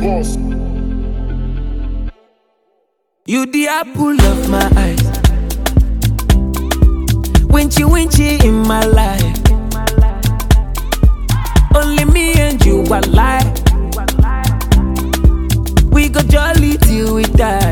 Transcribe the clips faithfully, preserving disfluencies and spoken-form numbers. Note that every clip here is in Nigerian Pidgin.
You the apple of my eyes, winchy winchy in my life. Only me and you are alive. We go jolly till we die.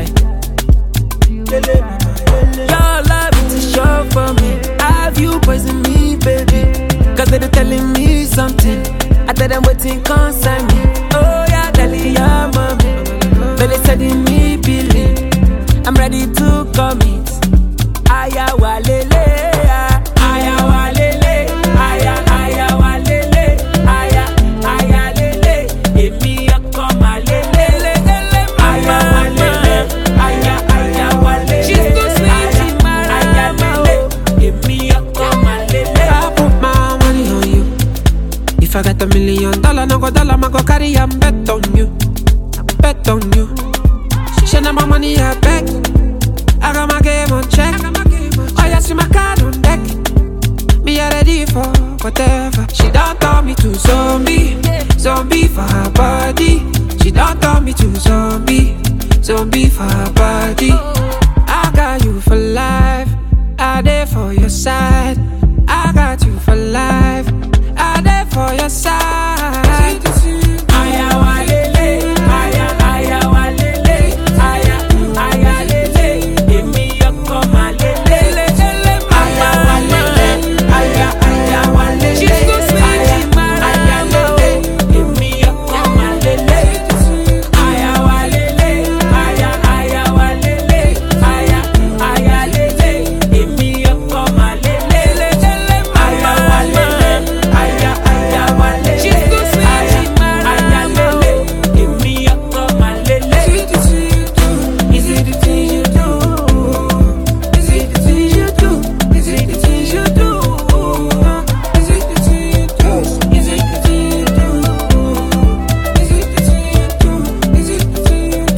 Your love is a show for me. Have you poison me, baby? Cause they're telling me something. I tell them waiting concern me. Oh yeah, telling your mommy. But they said in me believe. I'm ready to commit. Aya walele, aya walele, aya aya walele, aya aya lele. Emi ọkọ malele, aya walele, aya aya walele. She's too sweet, she aya lele. Emi ọkọ malele. I put my money on you. If I got a million dollar, no go dollar, I go carry and bet on you, bet on you. She know my money, I beg. I got my game on check. Oh, yeah, see my card on deck. Me I ready for whatever. She don't turn me to zombie, zombie for her body. She don't turn me to zombie, zombie for her body. I got you for life. I there for your side. I got you for life. I there for your side. Aya walele, aya aya walele, aya aya lele. Emi ọkọ malele, aya walele, aya aya walele. She's too sweet, aya lele. Emi ọkọ malele, aya walele, aya aya walele, aya aya lele. Emi ọkọ malele, aya walele, aya aya walele. She's too sweet, aya lele. Emi ọkọ malele. Is it the things you do? Is it the things you do? Is it the things you do? Is it the things you do? Is it the things you do? Is it the things you do? Is it the things you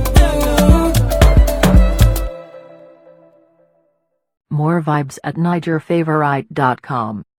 do? More vibes at niger favorite dot com.